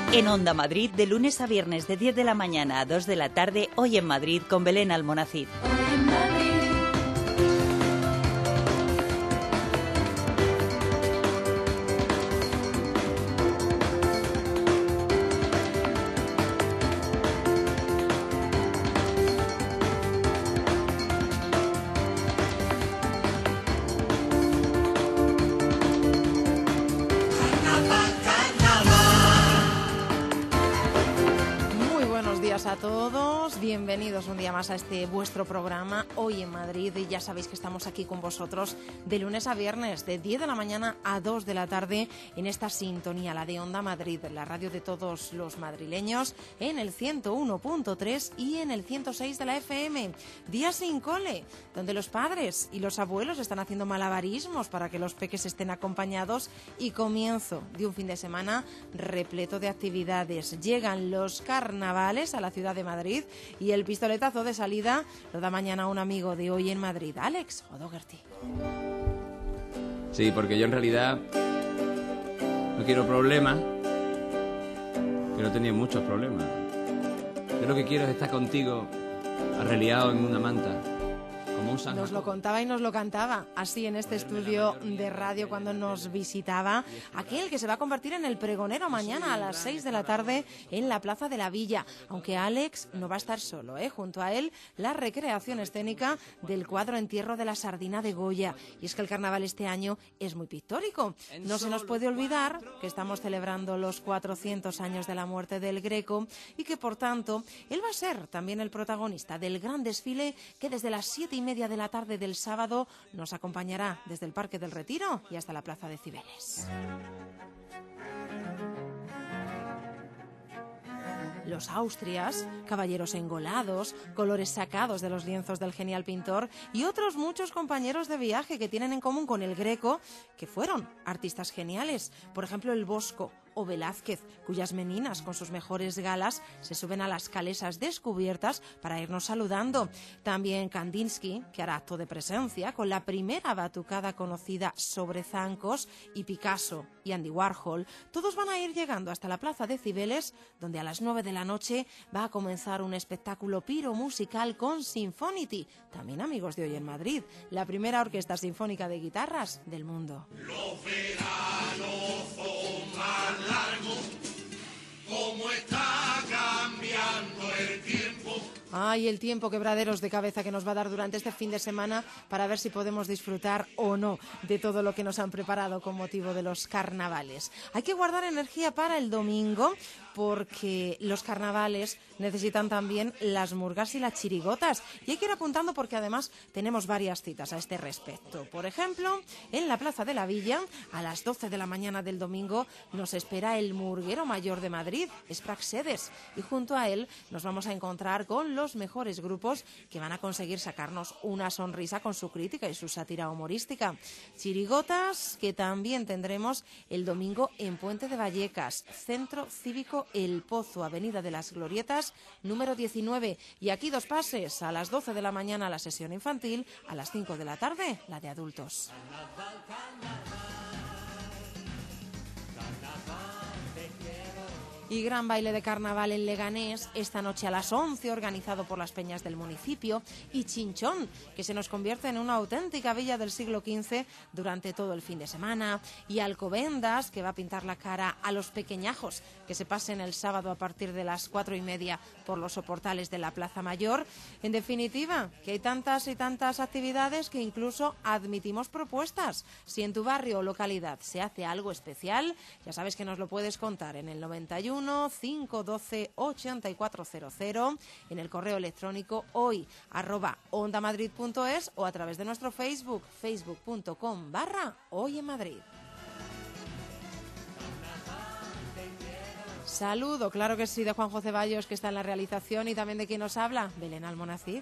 En Onda Madrid, de lunes a viernes de 10 de la mañana a 2 de la tarde, Hoy en Madrid con Belén Almonacid. A todos, bienvenidos un día más a este vuestro programa Hoy en Madrid, y ya sabéis que estamos aquí con vosotros de lunes a viernes de 10 de la mañana a 2 de la tarde en esta sintonía, la de Onda Madrid, la radio de todos los madrileños, en el 101.3 y en el 106 de la FM. Día sin cole, donde los padres y los abuelos están haciendo malabarismos para que los peques estén acompañados, y comienzo de un fin de semana repleto de actividades. Llegan los carnavales a la ciudad de Madrid y el pistoletazo de salida lo da mañana un amigo de Hoy en Madrid, Alex O'Doherty. Sí, porque yo en realidad no quiero problemas, que no tenía muchos problemas. Yo lo que quiero es estar contigo arreliado en una manta. Nos lo contaba y nos lo cantaba así en este estudio de radio cuando nos visitaba, aquel que se va a convertir en el pregonero mañana a las 6 de la tarde en la Plaza de la Villa, aunque Alex no va a estar solo, junto a él la recreación escénica del cuadro Entierro de la Sardina de Goya. Y es que el carnaval este año es muy pictórico. No se nos puede olvidar que estamos celebrando los 400 años de la muerte del Greco, y que por tanto él va a ser también el protagonista del gran desfile que desde las 7:30 de la tarde del sábado nos acompañará desde el Parque del Retiro y hasta la Plaza de Cibeles. Los Austrias, caballeros engolados, colores sacados de los lienzos del genial pintor, y otros muchos compañeros de viaje que tienen en común con el Greco, que fueron artistas geniales. Por ejemplo, el Bosco o Velázquez, cuyas meninas con sus mejores galas se suben a las calesas descubiertas para irnos saludando. También Kandinsky, que hará acto de presencia con la primera batucada conocida sobre zancos, y Picasso y Andy Warhol. Todos van a ir llegando hasta la Plaza de Cibeles, donde a las 9 de la noche va a comenzar un espectáculo piromusical con Sinfonity, también amigos de Hoy en Madrid, la primera orquesta sinfónica de guitarras del mundo. Los veranos son más largos, cómo está cambiando el tiempo. Ay, el tiempo, quebraderos de cabeza que nos va a dar durante este fin de semana para ver si podemos disfrutar o no de todo lo que nos han preparado con motivo de los carnavales. Hay que guardar energía para el domingo, porque los carnavales necesitan también las murgas y las chirigotas. Y hay que ir apuntando porque además tenemos varias citas a este respecto. Por ejemplo, en la Plaza de la Villa, a las 12 de la mañana del domingo, nos espera el murguero mayor de Madrid, es Praxedes. Y junto a él nos vamos a encontrar con los mejores grupos que van a conseguir sacarnos una sonrisa con su crítica y su sátira humorística. Chirigotas que también tendremos el domingo en Puente de Vallecas, Centro Cívico El Pozo, Avenida de las Glorietas, número 19. Y aquí dos pases, a las 12 de la mañana la sesión infantil, a las 5 de la tarde la de adultos. Y gran baile de carnaval en Leganés esta noche a las 11, organizado por las peñas del municipio, y Chinchón, que se nos convierte en una auténtica villa del siglo XV durante todo el fin de semana, y Alcobendas, que va a pintar la cara a los pequeñajos que se pasen el sábado a partir de las 4:30 por los soportales de la Plaza Mayor. En definitiva, que hay tantas y tantas actividades que incluso admitimos propuestas. Si en tu barrio o localidad se hace algo especial, ya sabes que nos lo puedes contar en el 91 512 8400, en el correo electrónico hoy@ondamadrid.es, o a través de nuestro Facebook, facebook.com/Hoy en Madrid. Saludo, claro que sí, de Juanjo Ceballos, que está en la realización, y también de quien nos habla, Belén Almonacid.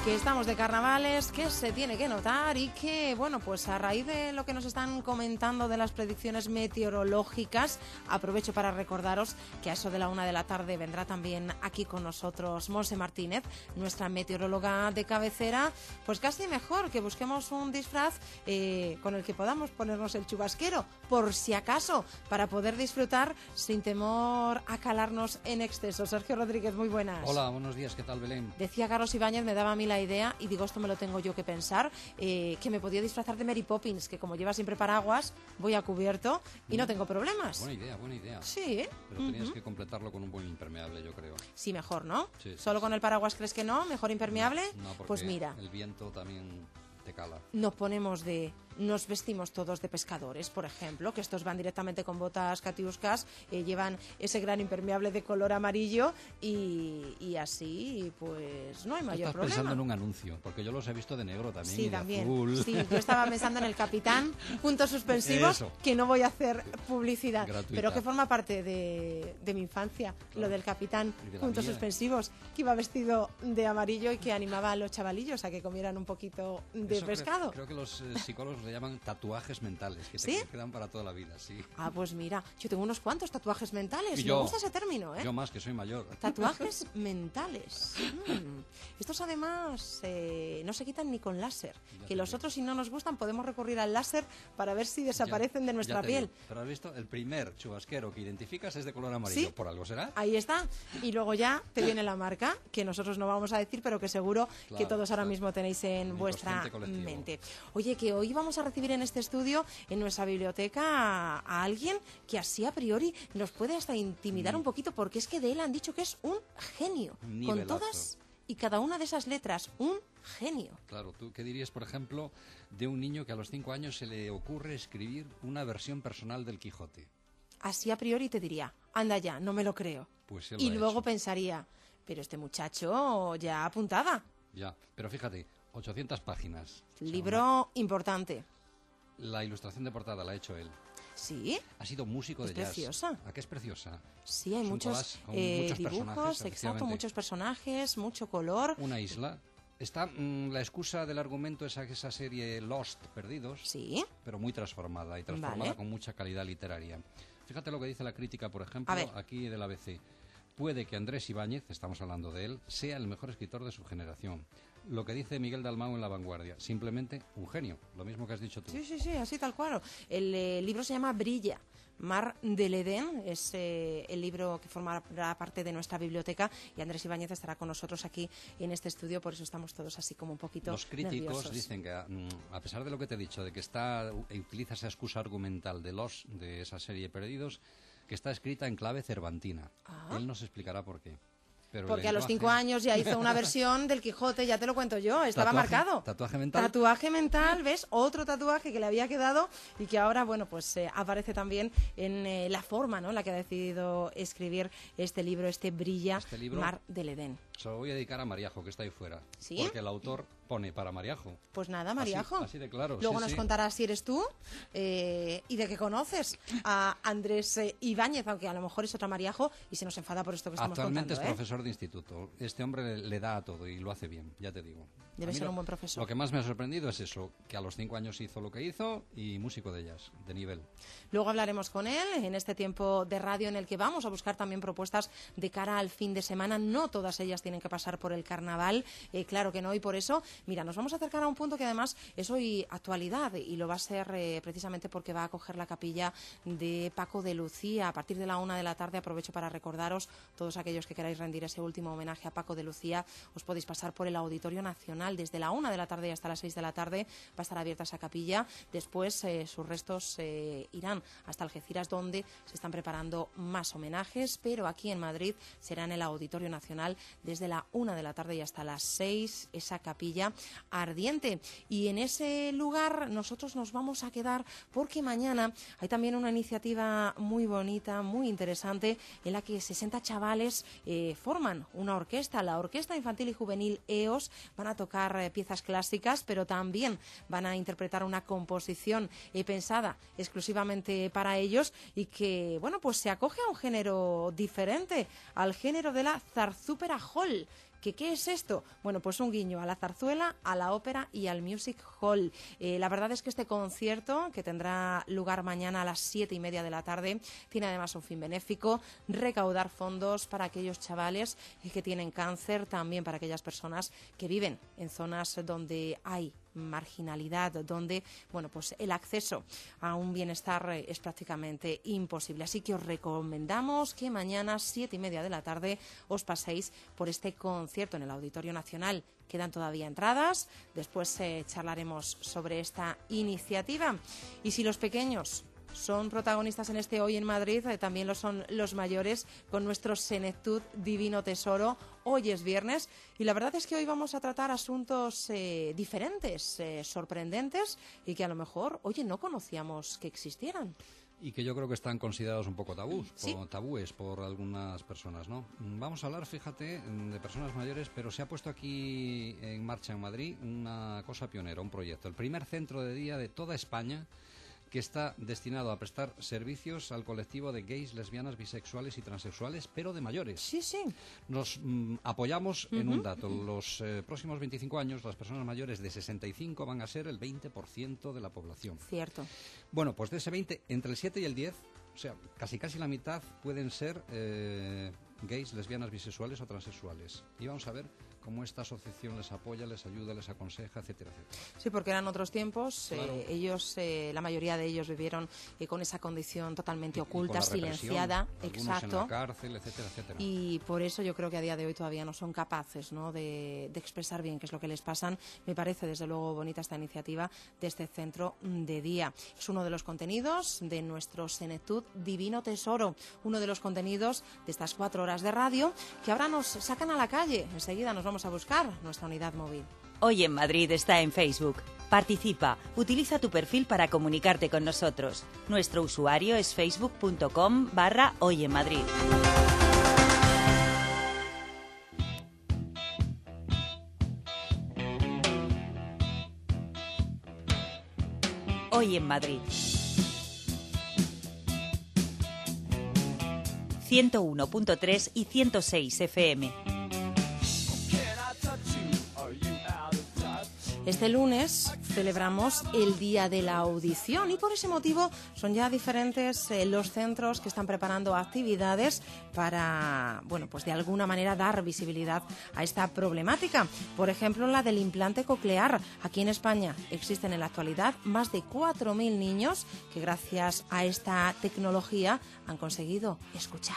Que estamos de carnavales, que se tiene que notar y que, bueno, pues a raíz de lo que nos están comentando de las predicciones meteorológicas, aprovecho para recordaros que a eso de la 1 de la tarde vendrá también aquí con nosotros Monse Martínez, nuestra meteoróloga de cabecera. Pues casi mejor que busquemos un disfraz con el que podamos ponernos el chubasquero, por si acaso, para poder disfrutar sin temor a calarnos en exceso. Sergio Rodríguez, muy buenas. Hola, buenos días, ¿qué tal, Belén? Decía Carlos Ibáñez, me daba a mí la idea, y digo, esto me lo tengo yo que pensar, que me podía disfrazar de Mary Poppins, que como lleva siempre paraguas, voy a cubierto y no tengo problemas. Buena idea, buena idea. Sí. Pero tenías que completarlo con un buen impermeable, yo creo. Sí, mejor, ¿no? Sí, ¿Solo con el paraguas crees que no? ¿Mejor impermeable? No, porque pues mira, el viento también te cala. nos vestimos todos de pescadores, por ejemplo, que estos van directamente con botas catiuscas, llevan ese gran impermeable de color amarillo y así, pues no hay mayor Estás problema. pensando en un anuncio, porque yo los he visto de negro también. Sí, y de también. azul. Sí, yo estaba pensando en el Capitán, puntos suspensivos, Eso. que no voy a hacer publicidad, Gratuita. pero que forma parte de mi infancia, Claro. lo del Capitán, Y de la puntos mía. suspensivos, que iba vestido de amarillo y que animaba a los chavalillos a que comieran un poquito de Eso pescado. Creo que los psicólogos le llaman tatuajes mentales, que ¿Sí? te quedan para toda la vida, sí. Ah, pues mira, yo tengo unos cuantos tatuajes mentales, Y me yo. gusta ese término, ¿eh? Yo más, que soy mayor. Tatuajes mentales. Estos además no se quitan ni con láser. Ya Que te los digo. otros, si no nos gustan, podemos recurrir al láser para ver si desaparecen de nuestra Ya te piel. digo. Pero has visto, el primer chubasquero que identificas es de color amarillo. ¿Sí? ¿Por algo será? Ahí está. Y luego ya te viene la marca, que nosotros no vamos a decir, pero que seguro que Claro, todos ahora claro. mismo tenéis en Un vuestra inconsciente colectivo. mente. Oye, que hoy vamos a recibir en este estudio, en nuestra biblioteca, a alguien que así a priori nos puede hasta intimidar un poquito, porque es que de él han dicho que es un genio. Un Con nivelazo. todas y cada una de esas letras, un genio. Claro, ¿tú qué dirías, por ejemplo, de un niño que a los 5 años se le ocurre escribir una versión personal del Quijote? Así a priori te diría, anda ya, no me lo creo. Pues él lo Y ha luego hecho. pensaría, pero este muchacho ya apuntada. Ya, pero fíjate, 800 páginas. O sea, Libro importante. la ilustración de portada la ha hecho él. ¿Sí? Ha sido músico Es de jazz. preciosa. ¿A qué es preciosa? Sí, hay Es un muchos, collage con muchos dibujos, personajes, exacto, efectivamente. muchos personajes, mucho color. Una isla. Está la excusa del argumento esa serie Lost, Perdidos, Sí, pero muy transformada y transformada Vale. con mucha calidad literaria. Fíjate lo que dice la crítica, por ejemplo, A ver. aquí del ABC. Puede que Andrés Ibáñez, estamos hablando de él, sea el mejor escritor de su generación. Lo que dice Miguel Dalmau en La Vanguardia, simplemente un genio, lo mismo que has dicho tú. sí, así tal cual. El libro se llama Brilla. Mar del Edén es el libro que formará parte de nuestra biblioteca, y Andrés Ibáñez estará con nosotros aquí en este estudio, por eso estamos todos así como un poquito Los críticos nerviosos. dicen que, a pesar de lo que te he dicho, de que utiliza esa excusa argumental de esa serie Perdidos, que está escrita en clave cervantina. Ah. Él nos explicará por qué. Pero el Porque a los lenguaje- 5 años ya hizo una versión del Quijote, ya te lo cuento yo, estaba Tatuaje- marcado. tatuaje mental. Tatuaje mental, ¿ves? Otro tatuaje que le había quedado y que ahora, bueno, pues aparece también en la forma, ¿no?, en la que ha decidido escribir este libro, este Brilla, Este libro- Mar del Edén. Se lo voy a dedicar a Mariajo, que está ahí fuera. ¿Sí? Porque el autor pone para Mariajo. Pues nada, Mariajo. Así de claro. Luego sí, nos sí. contarás si eres tú y de qué conoces a Andrés Ibáñez, aunque a lo mejor es otra Mariajo y se nos enfada por esto que estamos Actualmente contando, es profesor de instituto. Este hombre le da a todo y lo hace bien, ya te digo. Debe A mí ser un buen profesor. Lo que más me ha sorprendido es eso, que a los 5 años hizo lo que hizo y músico de jazz, de nivel. Luego hablaremos con él en este tiempo de radio en el que vamos a buscar también propuestas de cara al fin de semana. No todas ellas tienen que pasar por el carnaval, claro que no, y por eso, mira, nos vamos a acercar a un punto que además es hoy actualidad y lo va a ser precisamente porque va a acoger la capilla de Paco de Lucía. A partir de la 1 de la tarde, aprovecho para recordaros, todos aquellos que queráis rendir ese último homenaje a Paco de Lucía, os podéis pasar por el Auditorio Nacional. Desde la 1 de la tarde y hasta las 6 de la tarde va a estar abierta esa capilla. Después sus restos irán hasta Algeciras, donde se están preparando más homenajes, pero aquí en Madrid será en el Auditorio Nacional desde la 1 de la tarde y hasta las 6, esa capilla ardiente. Y en ese lugar nosotros nos vamos a quedar porque mañana hay también una iniciativa muy bonita, muy interesante, en la que 60 chavales forman una orquesta, la Orquesta Infantil y Juvenil EOS. Van a tocar piezas clásicas, pero también van a interpretar una composición pensada exclusivamente para ellos y que, bueno, pues se acoge a un género diferente, al género de la zarzúpera hall, ¿Qué es esto? Bueno, pues un guiño a la zarzuela, a la ópera y al Music Hall. La verdad es que este concierto, que tendrá lugar mañana a las 7:30 de la tarde, tiene además un fin benéfico: recaudar fondos para aquellos chavales que tienen cáncer, también para aquellas personas que viven en zonas donde hay marginalidad, donde pues el acceso a un bienestar es prácticamente imposible. Así que os recomendamos que mañana 7:30 de la tarde os paséis por este concierto en el Auditorio Nacional. Quedan todavía entradas, después charlaremos sobre esta iniciativa. Y si los pequeños son protagonistas en este Hoy en Madrid, también lo son los mayores, con nuestro Senectud Divino Tesoro. Hoy es viernes y la verdad es que hoy vamos a tratar asuntos diferentes, sorprendentes, y que a lo mejor, no conocíamos que existieran. Y que yo creo que están considerados un poco tabúes por algunas personas, ¿no? Vamos a hablar, fíjate, de personas mayores, pero se ha puesto aquí en marcha en Madrid una cosa pionera, un proyecto. El primer centro de día de toda España que está destinado a prestar servicios al colectivo de gays, lesbianas, bisexuales y transexuales, pero de mayores. Sí. Nos apoyamos en un dato. Los próximos 25 años, las personas mayores de 65 van a ser el 20% de la población. Cierto. Bueno, pues de ese 20, entre el 7 y el 10, o sea, casi la mitad pueden ser gays, lesbianas, bisexuales o transexuales. Y vamos a ver cómo esta asociación les apoya, les ayuda, les aconseja, etcétera, etcétera. Sí, porque eran otros tiempos. Claro. Ellos, la mayoría de ellos vivieron con esa condición totalmente oculta, silenciada. Exacto. En la cárcel, etcétera, etcétera. Y por eso yo creo que a día de hoy todavía no son capaces, ¿no?, de expresar bien qué es lo que les pasan. Me parece desde luego bonita esta iniciativa de este centro de día. Es uno de los contenidos de nuestro Senectud Divino Tesoro, uno de los contenidos de estas 4 horas de radio que ahora nos sacan a la calle. Enseguida nos vamos a buscar nuestra unidad móvil. Hoy en Madrid está en Facebook. Participa, utiliza tu perfil para comunicarte con nosotros. Nuestro usuario es facebook.com/Hoy en Madrid. Hoy en Madrid. 101.3 y 106 FM. Este lunes celebramos el Día de la Audición y por ese motivo son ya diferentes los centros que están preparando actividades para, pues de alguna manera dar visibilidad a esta problemática. Por ejemplo, la del implante coclear. Aquí en España existen en la actualidad más de 4.000 niños que gracias a esta tecnología han conseguido escuchar.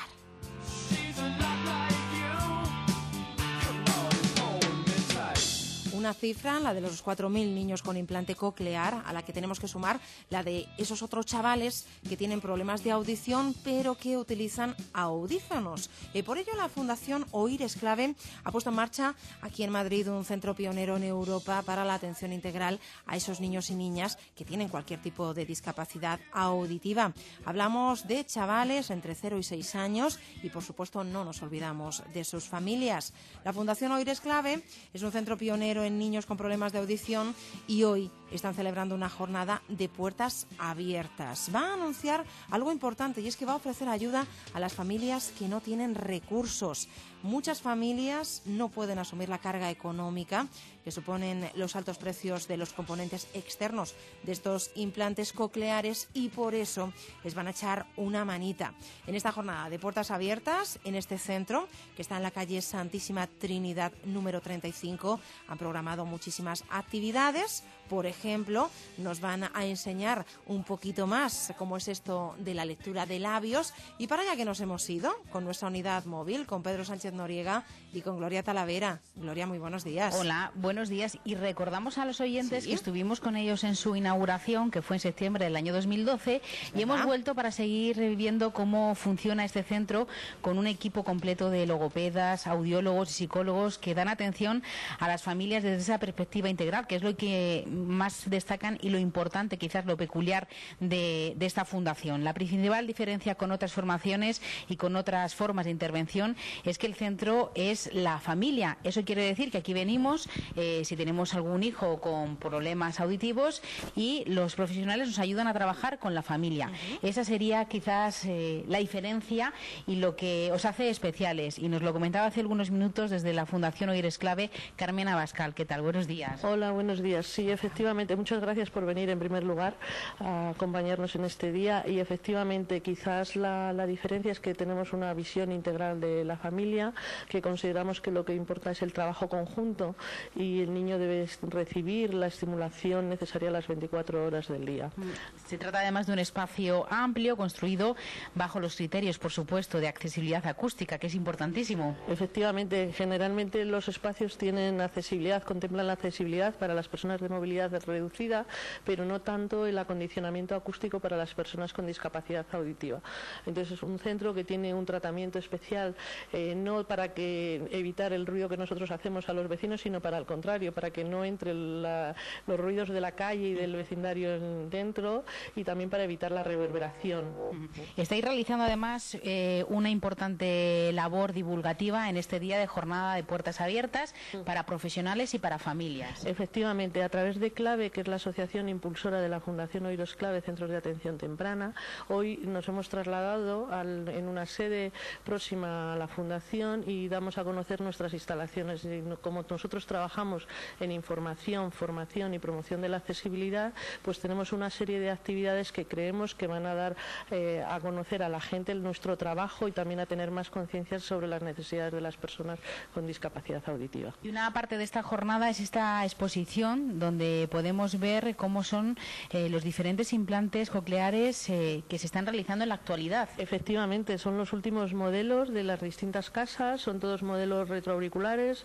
Una cifra, la de los 4.000 niños con implante coclear, a la que tenemos que sumar la de esos otros chavales que tienen problemas de audición pero que utilizan audífonos. Por ello la Fundación Oír es Clave ha puesto en marcha aquí en Madrid un centro pionero en Europa para la atención integral a esos niños y niñas que tienen cualquier tipo de discapacidad auditiva. Hablamos de chavales entre 0 y 6 años y por supuesto no nos olvidamos de sus familias. La Fundación Oír es Clave es un centro pionero en niños con problemas de audición y hoy están celebrando una jornada de puertas abiertas. Va a anunciar algo importante y es que va a ofrecer ayuda a las familias que no tienen recursos. Muchas familias no pueden asumir la carga económica que suponen los altos precios de los componentes externos de estos implantes cocleares y por eso les van a echar una manita. En esta jornada de puertas abiertas, en este centro, que está en la calle Santísima Trinidad número 35, han programado muchísimas actividades. Por ejemplo, nos van a enseñar un poquito más cómo es esto de la lectura de labios y para allá que nos hemos ido con nuestra unidad móvil, con Pedro Sánchez Noriega y con Gloria Talavera. Gloria, muy buenos días. Hola, buenos días. Y recordamos a los oyentes que estuvimos con ellos en su inauguración, que fue en septiembre del año 2012, y hemos vuelto para seguir viendo cómo funciona este centro con un equipo completo de logopedas, audiólogos y psicólogos que dan atención a las familias desde esa perspectiva integral, que es lo que más destacan y lo importante, quizás lo peculiar de esta fundación. La principal diferencia con otras formaciones y con otras formas de intervención es que el centro es la familia. Eso quiere decir que aquí venimos si tenemos algún hijo con problemas auditivos y los profesionales nos ayudan a trabajar con la familia. Esa sería quizás la diferencia y lo que os hace especiales. Y nos lo comentaba hace algunos minutos desde la Fundación Oír es Clave, Carmen Abascal. ¿Qué tal? Buenos días. Hola, buenos días. Sí, efectivamente, muchas gracias por venir en primer lugar a acompañarnos en este día. Y efectivamente, quizás la diferencia es que tenemos una visión integral de la familia, que consideramos que lo que importa es el trabajo conjunto y el niño debe recibir la estimulación necesaria las 24 horas del día. Se trata además de un espacio amplio, construido bajo los criterios, por supuesto, de accesibilidad acústica, que es importantísimo. Efectivamente, generalmente los espacios tienen accesibilidad, contemplan la accesibilidad para las personas de movilidad reducida, pero no tanto el acondicionamiento acústico para las personas con discapacidad auditiva. Entonces es un centro que tiene un tratamiento especial, no para evitar el ruido que nosotros hacemos a los vecinos, sino para el contrario, para que no entre los ruidos de la calle y del vecindario dentro, y también para evitar la reverberación. Estáis realizando además una importante labor divulgativa en este día de jornada de puertas abiertas para profesionales y para familias. Efectivamente, a través de CLAVE, que es la asociación impulsora de la Fundación Oír es Clave, Centros de Atención Temprana, hoy nos hemos trasladado en una sede próxima a la Fundación y damos a conocer nuestras instalaciones. Y como nosotros trabajamos en información, formación y promoción de la accesibilidad, pues tenemos una serie de actividades que creemos que van a dar a conocer a la gente nuestro trabajo y también a tener más conciencia sobre las necesidades de las personas con discapacidad auditiva. Y una parte de esta jornada es esta exposición donde podemos ver cómo son los diferentes implantes cocleares que se están realizando en la actualidad. Efectivamente, son los últimos modelos de las distintas casas, son todos modelos retroauriculares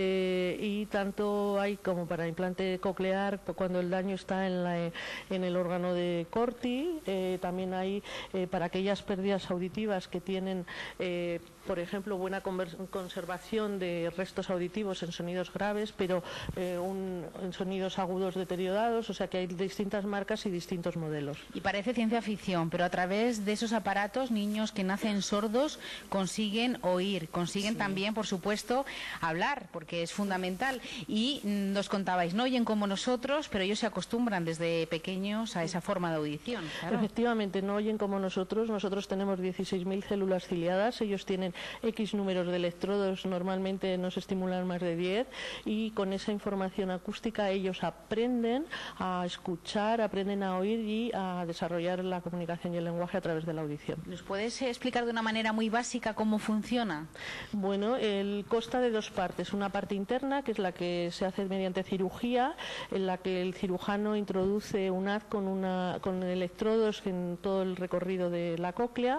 y tanto hay como para implante coclear cuando el daño está en el órgano de Corti, también hay para aquellas pérdidas auditivas que tienen por ejemplo, buena conservación de restos auditivos en sonidos graves, pero en sonidos agudos deteriorados, o sea que hay distintas marcas y distintos modelos. Y parece ciencia ficción, pero a través de esos aparatos, niños que nacen sordos consiguen oír, consiguen también, por supuesto, hablar, porque es fundamental. Y nos contabais, no oyen como nosotros, pero ellos se acostumbran desde pequeños a esa forma de audición. Claro. Efectivamente, no oyen como nosotros tenemos 16.000 células ciliadas, ellos tienen X números de electrodos, normalmente nos estimulan más de 10, y con esa información acústica ellos aprenden a escuchar, aprenden a oír y a desarrollar la comunicación y el lenguaje a través de la audición. ¿Nos puedes explicar de una manera muy básica cómo funciona? Bueno, consta de dos partes. Una parte interna, que es la que se hace mediante cirugía, en la que el cirujano introduce un haz con electrodos en todo el recorrido de la cóclea,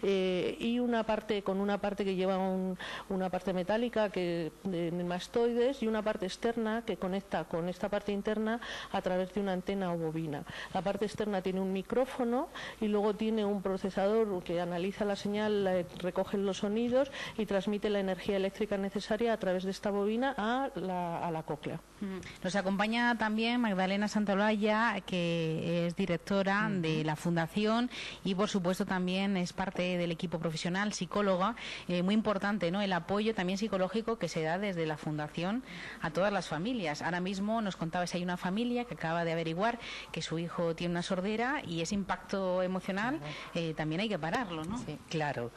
y una parte que lleva una parte metálica de mastoides y una parte externa que conecta con esta parte interna a través de una antena o bobina. La parte externa tiene un micrófono y luego tiene un procesador que analiza la señal, recoge los sonidos y transmite la energía eléctrica necesaria a través de esta bobina a la cóclea. Nos acompaña también Magdalena Santaolalla, que es directora de la Fundación y, por supuesto, también es parte del equipo profesional, psicóloga. Muy importante, ¿no?, el apoyo también psicológico que se da desde la Fundación a todas las familias. Ahora mismo nos contabais, hay una familia que acaba de averiguar que su hijo tiene una sordera y ese impacto emocional también hay que pararlo, ¿no? Sí, claro.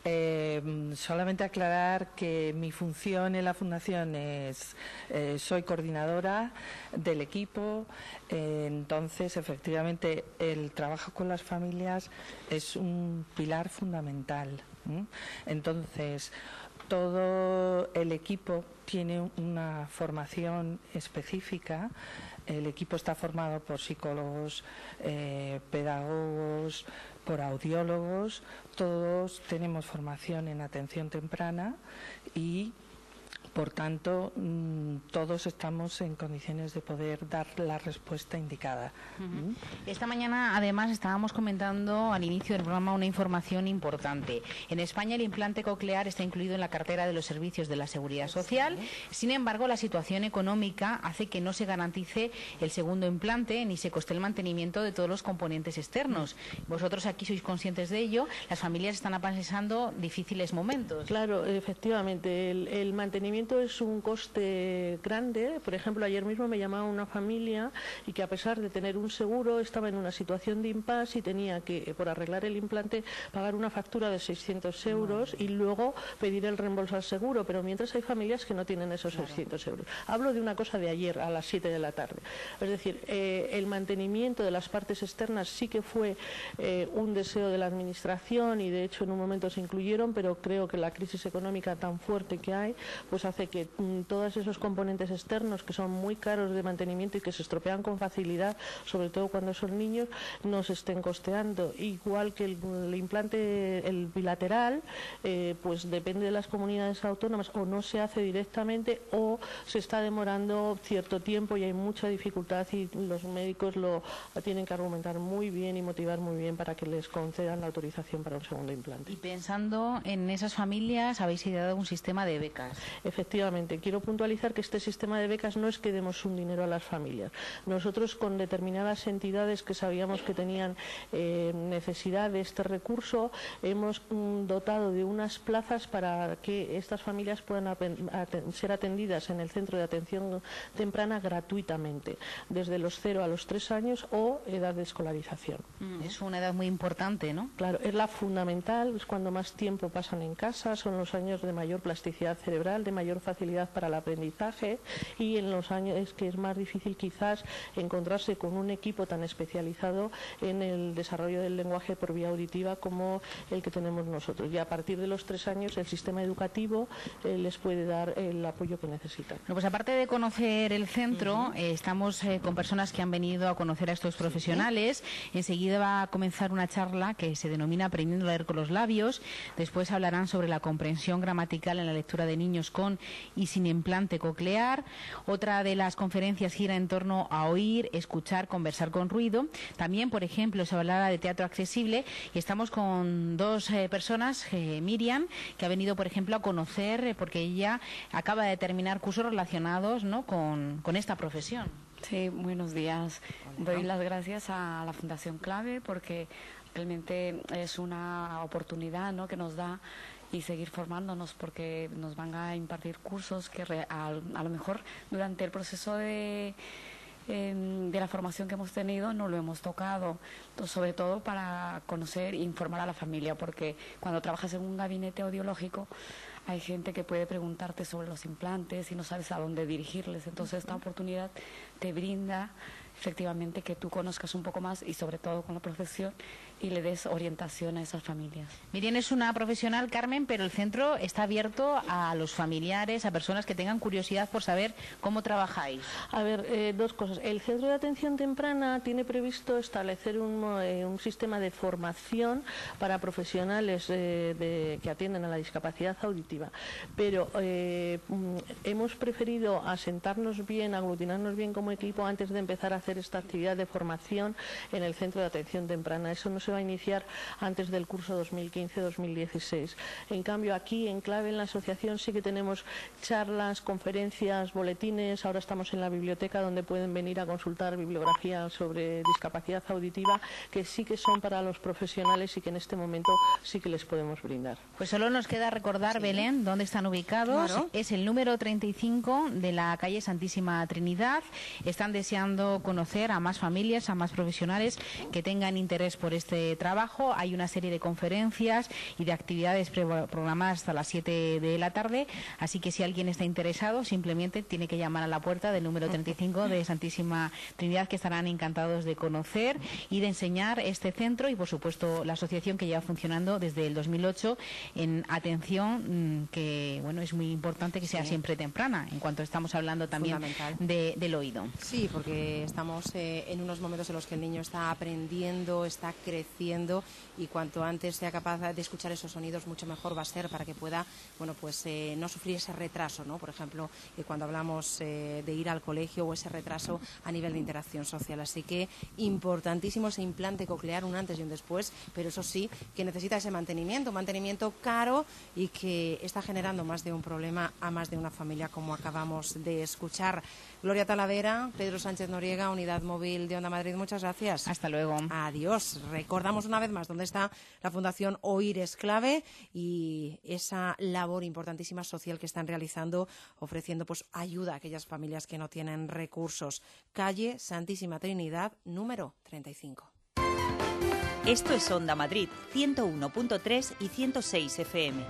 Solamente aclarar que mi función en la Fundación es, soy coordinadora del equipo, entonces efectivamente el trabajo con las familias es un pilar fundamental. Entonces, todo el equipo tiene una formación específica. El equipo está formado por psicólogos, pedagogos, por audiólogos. Todos tenemos formación en atención temprana y Por tanto, todos estamos en condiciones de poder dar la respuesta indicada. Esta mañana, además, estábamos comentando al inicio del programa una información importante. En España, el implante coclear está incluido en la cartera de los servicios de la Seguridad Social. Sin embargo, la situación económica hace que no se garantice el segundo implante ni se coste el mantenimiento de todos los componentes externos. Vosotros aquí sois conscientes de ello. Las familias están atravesando difíciles momentos. Claro, efectivamente. El mantenimiento es un coste grande. Por ejemplo, ayer mismo me llamaba una familia y que a pesar de tener un seguro estaba en una situación de impasse y tenía que, por arreglar el implante, pagar una factura de 600 euros y luego pedir el reembolso al seguro. Pero mientras hay familias que no tienen esos 600 euros. Hablo de una cosa de ayer a las 7 de la tarde. Es decir, el mantenimiento de las partes externas sí que fue un deseo de la Administración y de hecho en un momento se incluyeron, pero creo que la crisis económica tan fuerte que hay pues hace que todos esos componentes externos que son muy caros de mantenimiento y que se estropean con facilidad, sobre todo cuando son niños, nos estén costeando. Igual que el implante, el bilateral, pues depende de las comunidades autónomas, o no se hace directamente o se está demorando cierto tiempo y hay mucha dificultad y los médicos lo tienen que argumentar muy bien y motivar muy bien para que les concedan la autorización para un segundo implante. Y pensando en esas familias, habéis ideado un sistema de becas. Efectivamente, quiero puntualizar que este sistema de becas no es que demos un dinero a las familias. Nosotros, con determinadas entidades que sabíamos que tenían necesidad de este recurso, hemos dotado de unas plazas para que estas familias puedan ser atendidas en el centro de atención temprana gratuitamente, desde los 0 a los 3 años o edad de escolarización. Es una edad muy importante, ¿no? Claro, es la fundamental, es cuando más tiempo pasan en casa, son los años de mayor plasticidad cerebral, de mayor facilidad para el aprendizaje y en los años es que es más difícil quizás encontrarse con un equipo tan especializado en el desarrollo del lenguaje por vía auditiva como el que tenemos nosotros. Y a partir de los 3 años el sistema educativo les puede dar el apoyo que necesitan. Bueno, pues aparte de conocer el centro, estamos con personas que han venido a conocer a estos profesionales. Enseguida va a comenzar una charla que se denomina Aprendiendo a leer con los labios. Después hablarán sobre la comprensión gramatical en la lectura de niños con y sin implante coclear. Otra de las conferencias gira en torno a oír, escuchar, conversar con ruido. También, por ejemplo, se hablará de teatro accesible y estamos con dos personas, Miriam, que ha venido, por ejemplo, a conocer, porque ella acaba de terminar cursos relacionados, ¿no?, con esta profesión. Sí, buenos días. Hola. Doy las gracias a la Fundación Clave porque realmente es una oportunidad, ¿no?, que nos da y seguir formándonos porque nos van a impartir cursos que a lo mejor durante el proceso de la formación que hemos tenido no lo hemos tocado, sobre todo para conocer e informar a la familia, porque cuando trabajas en un gabinete audiológico hay gente que puede preguntarte sobre los implantes y no sabes a dónde dirigirles, entonces esta oportunidad te brinda efectivamente que tú conozcas un poco más y sobre todo con la profesión y le des orientación a esas familias. Miriam es una profesional, Carmen, pero el centro está abierto a los familiares, a personas que tengan curiosidad por saber cómo trabajáis. A ver, dos cosas. El centro de atención temprana tiene previsto establecer un sistema de formación para profesionales que atienden a la discapacidad auditiva, pero hemos preferido asentarnos bien, aglutinarnos bien como equipo antes de empezar a hacer esta actividad de formación en el centro de atención temprana. Eso no se va a iniciar antes del curso 2015-2016. En cambio, aquí en Clave, en la asociación, sí que tenemos charlas, conferencias, boletines. Ahora estamos en la biblioteca donde pueden venir a consultar bibliografía sobre discapacidad auditiva, que sí que son para los profesionales y que en este momento sí que les podemos brindar. Pues solo nos queda recordar, Belén, dónde están ubicados. Claro. Es el número 35 de la calle Santísima Trinidad. Están deseando conocer a más familias, a más profesionales que tengan interés por este trabajo. Hay una serie de conferencias y de actividades programadas hasta las 7 de la tarde, así que si alguien está interesado simplemente tiene que llamar a la puerta del número 35 de Santísima Trinidad, que estarán encantados de conocer y de enseñar este centro y por supuesto la asociación que lleva funcionando desde el 2008 en atención, que bueno, es muy importante que sea siempre temprana, en cuanto estamos hablando también del oído. Sí, porque estamos en unos momentos en los que el niño está aprendiendo, está creciendo creciendo y cuanto antes sea capaz de escuchar esos sonidos mucho mejor va a ser para que pueda, bueno, pues no sufrir ese retraso, ¿no? Por ejemplo, cuando hablamos de ir al colegio o ese retraso a nivel de interacción social. Así que importantísimo ese implante coclear, un antes y un después, pero eso sí, que necesita ese mantenimiento caro y que está generando más de un problema a más de una familia, como acabamos de escuchar. Gloria Talavera, Pedro Sánchez Noriega, Unidad Móvil de Onda Madrid, muchas gracias. Hasta luego. Adiós. Recordamos una vez más dónde está la Fundación Oír es Clave y esa labor importantísima social que están realizando, ofreciendo pues ayuda a aquellas familias que no tienen recursos. Calle Santísima Trinidad, número 35. Esto es Onda Madrid, 101.3 y 106 FM.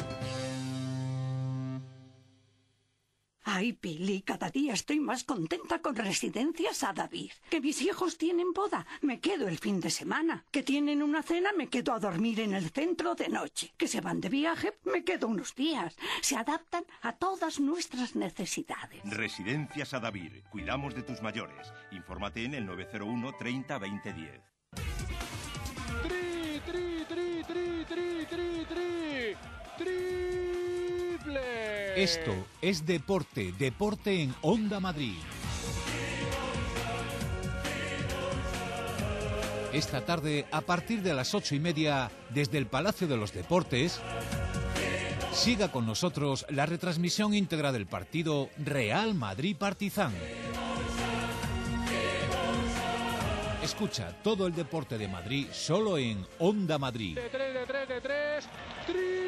Ay, Pili, cada día estoy más contenta con Residencias Adavid. Que mis hijos tienen boda, me quedo el fin de semana. Que tienen una cena, me quedo a dormir en el centro de noche. Que se van de viaje, me quedo unos días. Se adaptan a todas nuestras necesidades. Residencias Adavid. Cuidamos de tus mayores. Infórmate en el 901 30 20 10. ¡Tri, tri, tri, tri, tri, tri, tri! ¡Triple! Esto es deporte en Onda Madrid. Esta tarde, a partir de las 8:30, desde el Palacio de los Deportes, siga con nosotros la retransmisión íntegra del partido Real Madrid-Partizan. Escucha todo el deporte de Madrid solo en Onda Madrid. De tres, triple.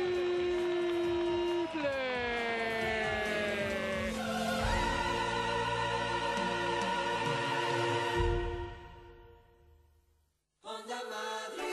Onda Madrid.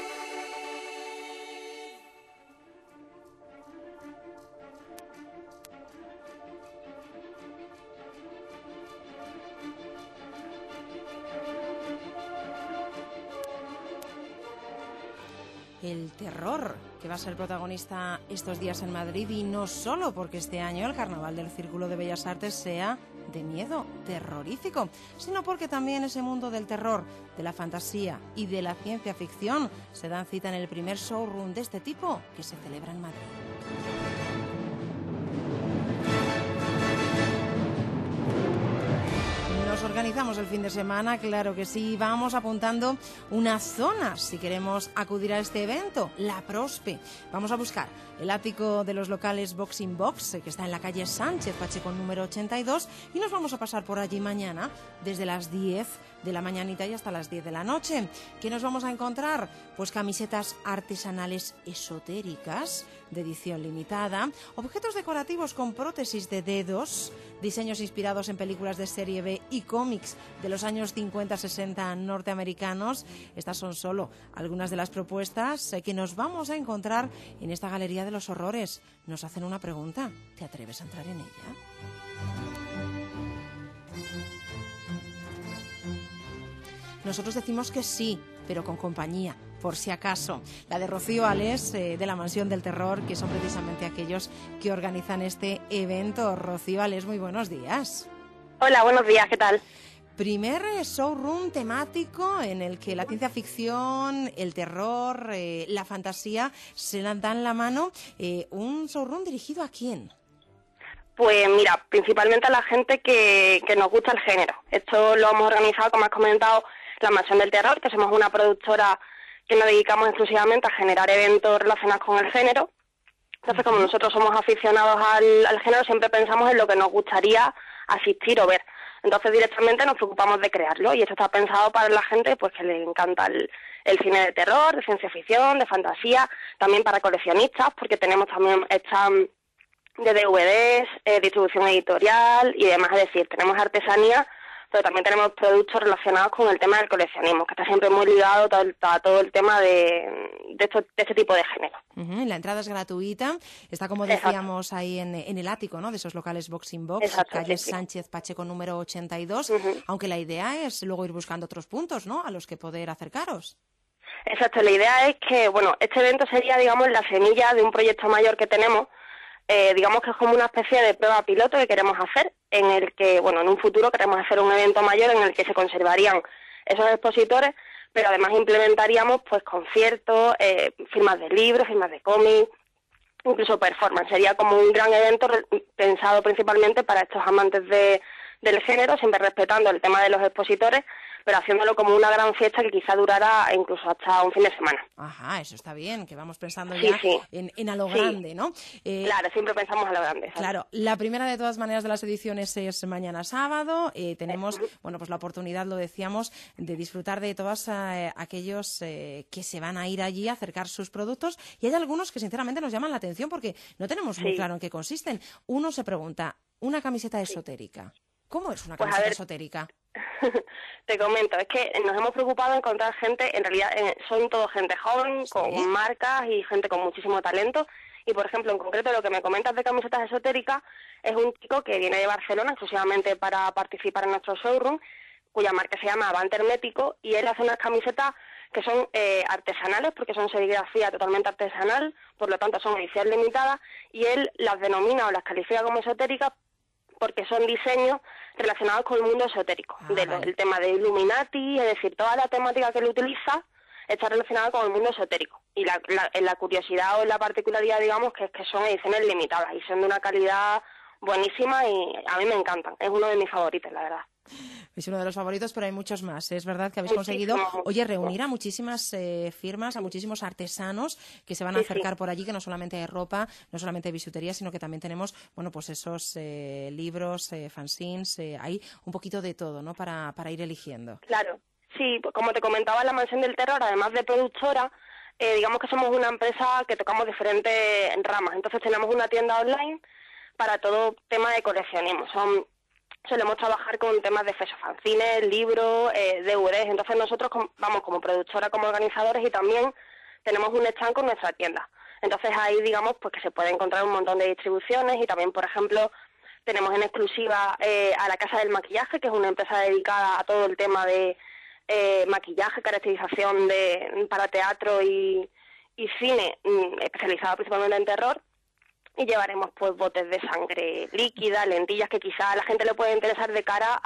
El terror que va a ser protagonista estos días en Madrid, y no solo porque este año el Carnaval del Círculo de Bellas Artes sea de miedo terrorífico, sino porque también ese mundo del terror, de la fantasía y de la ciencia ficción se dan cita en el primer showroom de este tipo que se celebra en Madrid. Nos organizamos el fin de semana, claro que sí, vamos apuntando una zona si queremos acudir a este evento, la Prospe. Vamos a buscar el ático de los locales Boxing Box, que está en la calle Sánchez Pacheco número 82, y nos vamos a pasar por allí mañana desde las 10 de la mañanita y hasta las 10 de la noche. ¿Qué nos vamos a encontrar? Pues camisetas artesanales esotéricas de edición limitada, objetos decorativos con prótesis de dedos, diseños inspirados en películas de serie B y cómics de los años 50-60 norteamericanos. Estas son solo algunas de las propuestas que nos vamos a encontrar en esta Galería de los Horrores. Nos hacen una pregunta. ¿Te atreves a entrar en ella? Nosotros decimos que sí, pero con compañía, por si acaso. La de Rocío Ales, de la Mansión del Terror, que son precisamente aquellos que organizan este evento. Rocío Ales, muy buenos días. Hola, buenos días, ¿qué tal? Primer showroom temático en el que la ciencia ficción, el terror, la fantasía se dan la mano. ¿Un showroom dirigido a quién? Pues mira, principalmente a la gente que nos gusta el género. Esto lo hemos organizado, como has comentado, la Mansión del Terror, que somos una productora que nos dedicamos exclusivamente a generar eventos relacionados con el género. Entonces, como nosotros somos aficionados al género, siempre pensamos en lo que nos gustaría asistir o ver. Entonces, directamente nos preocupamos de crearlo, y esto está pensado para la gente pues que le encanta el cine de terror, de ciencia ficción, de fantasía, también para coleccionistas, porque tenemos también stand de DVDs, distribución editorial y demás. Es decir, tenemos artesanía, pero también tenemos productos relacionados con el tema del coleccionismo, que está siempre muy ligado a todo el tema de este tipo de género. La entrada es gratuita, está, como decíamos, ahí en el ático, ¿no?, de esos locales Boxing Box. Exacto, calle Sánchez Pacheco número 82, aunque la idea es luego ir buscando otros puntos, ¿no?, a los que poder acercaros. Exacto, la idea es que, bueno, este evento sería, digamos, la semilla de un proyecto mayor que tenemos. Digamos que es como una especie de prueba piloto que queremos hacer, en el que, bueno, en un futuro queremos hacer un evento mayor en el que se conservarían esos expositores, pero además implementaríamos pues conciertos, firmas de libros, firmas de cómics, incluso performance. Sería como un gran evento pensado principalmente para estos amantes del género, siempre respetando el tema de los expositores, pero haciéndolo como una gran fiesta que quizá durara incluso hasta un fin de semana. Ajá, eso está bien, que vamos pensando Sí, ya sí. en a lo grande, ¿no? Claro, siempre pensamos a lo grande, ¿sabes? Claro, la primera de todas maneras de las ediciones es mañana sábado. Tenemos, bueno, pues la oportunidad, lo decíamos, de disfrutar de todos aquellos que se van a ir allí a acercar sus productos. Y hay algunos que sinceramente nos llaman la atención porque no tenemos muy claro en qué consisten. Uno se pregunta, ¿una camiseta esotérica? ¿Cómo es una camiseta esotérica? Te comento, es que nos hemos preocupado de encontrar gente, en realidad son todo gente joven, con marcas y gente con muchísimo talento. Y, por ejemplo, en concreto, lo que me comentas de camisetas esotéricas es un chico que viene de Barcelona exclusivamente para participar en nuestro showroom, cuya marca se llama Avante Hermético, y él hace unas camisetas que son artesanales, porque son serigrafía totalmente artesanal, por lo tanto son edición limitada, y él las denomina o las califica como esotéricas porque son diseños relacionados con el mundo esotérico, el tema de Illuminati, es decir, toda la temática que él utiliza está relacionada con el mundo esotérico. Y la curiosidad o la particularidad, digamos, que es que son ediciones limitadas y son de una calidad buenísima y a mí me encantan. Es uno de mis favoritos, la verdad. Es uno de los favoritos, pero hay muchos más. Es verdad que habéis conseguido, oye, reunir a muchísimas firmas, a muchísimos artesanos que se van a acercar por allí, que no solamente hay ropa, no solamente hay bisutería, sino que también tenemos, bueno, pues esos libros, fanzines, hay un poquito de todo, ¿no?, para ir eligiendo. Claro, sí, como te comentaba, la Mansión del Terror, además de productora, digamos que somos una empresa que tocamos diferentes ramas. Entonces tenemos una tienda online para todo tema de coleccionismo. Solemos trabajar con temas de fanzines, libros, DVDs. Entonces nosotros vamos como productora, como organizadores, y también tenemos un stand con nuestra tienda. Entonces ahí, digamos, pues que se puede encontrar un montón de distribuciones, y también, por ejemplo, tenemos en exclusiva a la Casa del Maquillaje, que es una empresa dedicada a todo el tema de maquillaje, caracterización para teatro y cine, especializada principalmente en terror. Y llevaremos pues botes de sangre líquida, lentillas, que quizá a la gente le puede interesar de cara